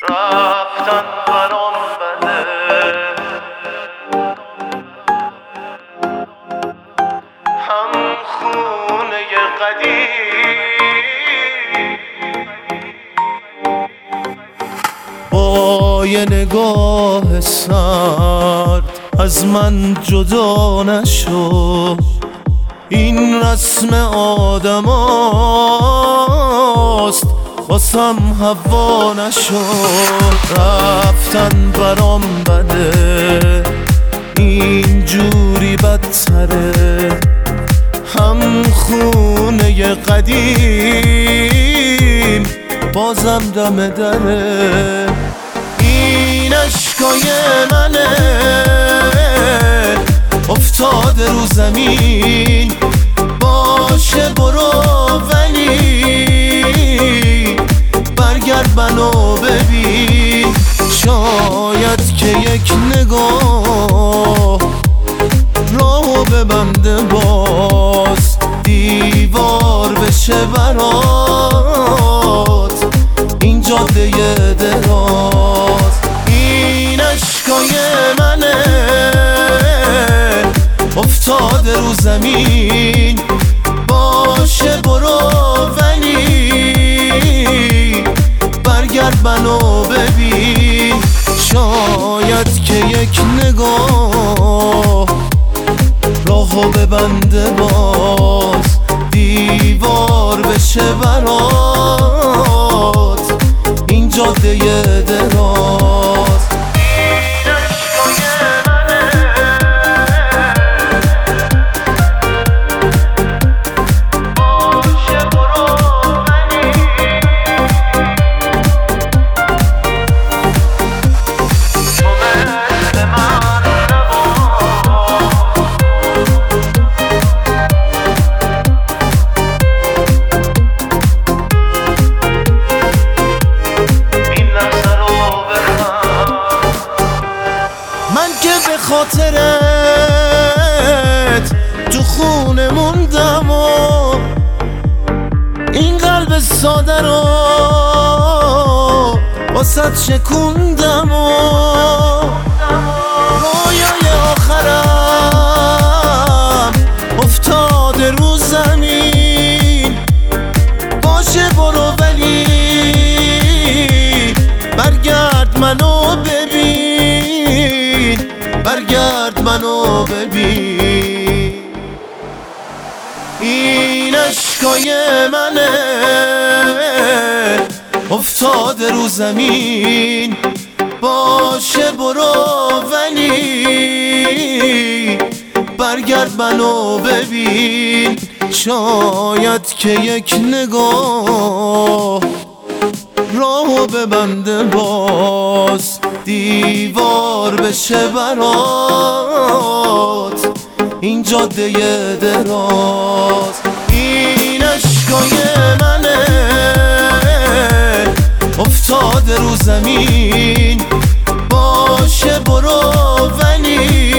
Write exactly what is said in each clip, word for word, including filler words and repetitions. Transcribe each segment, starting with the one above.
رفتن برام بده، هم خونه قدیم با یه نگاه سرد از من جدا نشو. این رسم آدم هاست واسم هوا نشو. رفتن برام بده، اینجوری بدتره، هم خونه قدیم بازم دم دره. این اشکای منه افتاده رو زمین، باشه برو ولی برگرد منو ببین. شاید که یک نگاه راهو ببنده، باز دیوار بشه برات این جاده دراز. این اشکای منه افتاده رو زمین، باشه برو ولی برگرد منو ببین. شاید که یک نگاه راهو ببنده، باز دیوار بشه برات این جاده دراز. به خاطرت تو خونه موندم و این قلب ساده رو واسه شکوندم و رویای آخرم افتاده رو زمین. باشه برو ولی برگرد منو ببین، برگرد منو ببین. این اشکای منه افتاده رو زمین، باشه برو ولی برگرد منو ببین. شاید که یک نگاه راهو ببنده، باز دیوار بشه برات این جاده دراز. این اشکای منه افتاده رو زمین، باشه برو ولی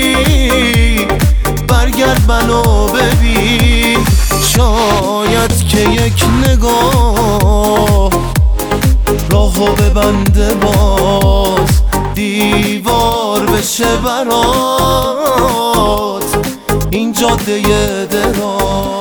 برگرد منو ببین. شاید که یک نگاه راهو ببنده، باز دیوار بشه برات این جاده دراز.